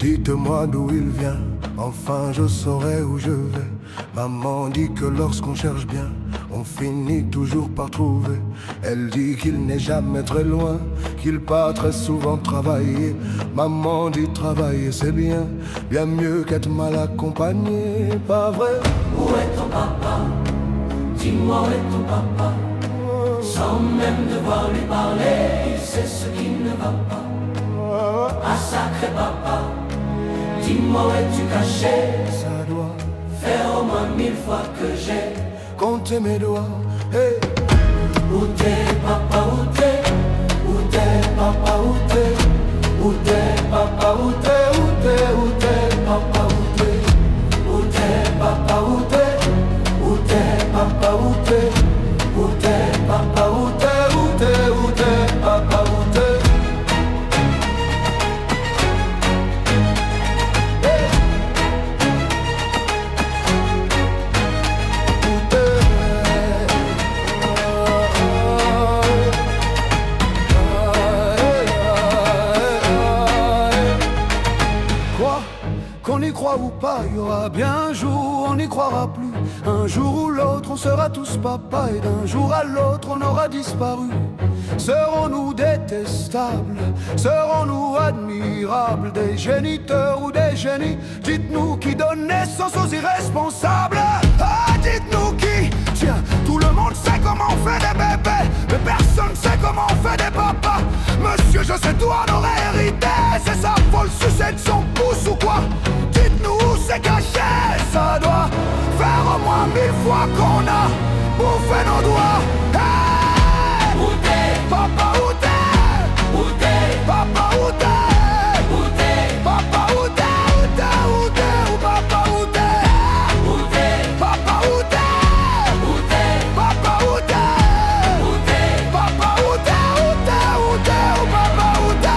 Dites-moi d'où il vient, enfin je saurai où je vais. Maman dit que lorsqu'on cherche bien, on finit toujours par trouver. Elle dit qu'il n'est jamais très loin, qu'il part très souvent travailler. Maman dit travailler c'est bien, bien mieux qu'être mal accompagné, pas vrai? Où est ton papa? Dis-moi où est ton papa? Sans même devoir lui parler, il sait ce qui ne va pas. Ah sacré papa, dis-moi où es-tu caché? Ça doit faire au moins 1000 fois que j'ai compté mes doigts. Hey. Où t'es papa, où t'es? Où t'es papa, où t'es? Où t'es papa, où t'es? Où t'es, où t'es papa, où t'es? Où t'es papa, où t'es? Où t'es papa, où t'es? Où t'es papa, où t'es? Où t'es, où t'es papa, où t'es? Qu'on y croit ou pas, il y aura bien un jour, on n'y croira plus. Un jour ou l'autre, on sera tous papa, et d'un jour à l'autre, on aura disparu. Serons-nous détestables? Serons-nous admirables? Des géniteurs ou des génies? Dites-nous qui donne naissance aux irresponsables. Ah, dites-nous qui? Tiens, tout le monde sait comment on fait des bébés, mais personne sait comment on fait des papas. Monsieur, je sais tout en aurait hérité. C'est ça, faut le sucer de son pouce ou quoi? Dites-nous où c'est caché. Ça doit faire au moins 1000 fois qu'on a bouffé nos doigts. Hey! Où t'es? Papa, où t'es? Où t'es? Papa, où t'es? Où t'es? Papa, où t'es? Où t'es? Où t'es? Où papa, où t'es? Où t'es? Papa, où t'es? Où t'es? Papa, où t'es? Où t'es? Papa, où t'es? Où t'es? Où t'es? Où papa, où t'es?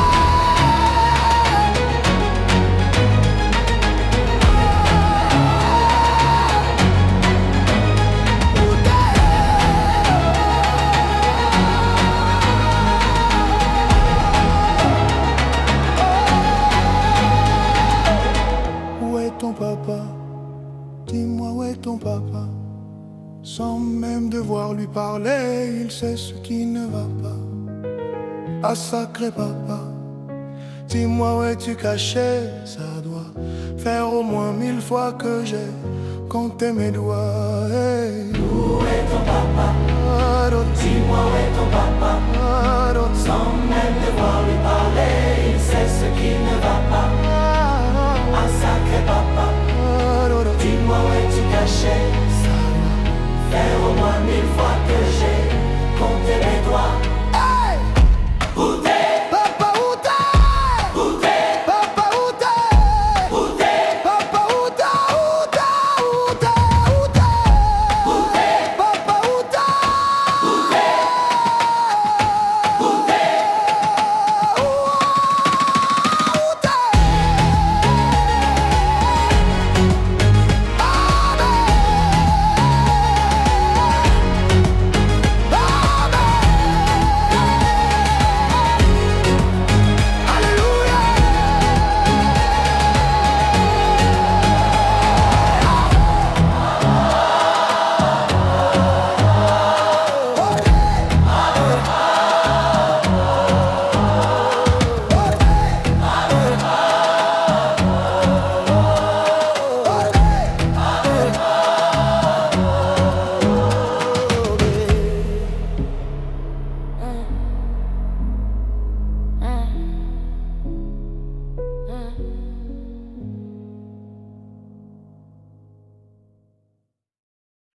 Où est ton papa? Dis-moi où est ton papa? Sans même devoir lui parler, il sait ce qui ne va pas. Ah sacré papa, dis-moi où es-tu caché? Ça doit faire au moins 1000 fois que j'ai compté mes doigts. Hey. Où est ton papa? Ah, Dis-moi où est ton papa?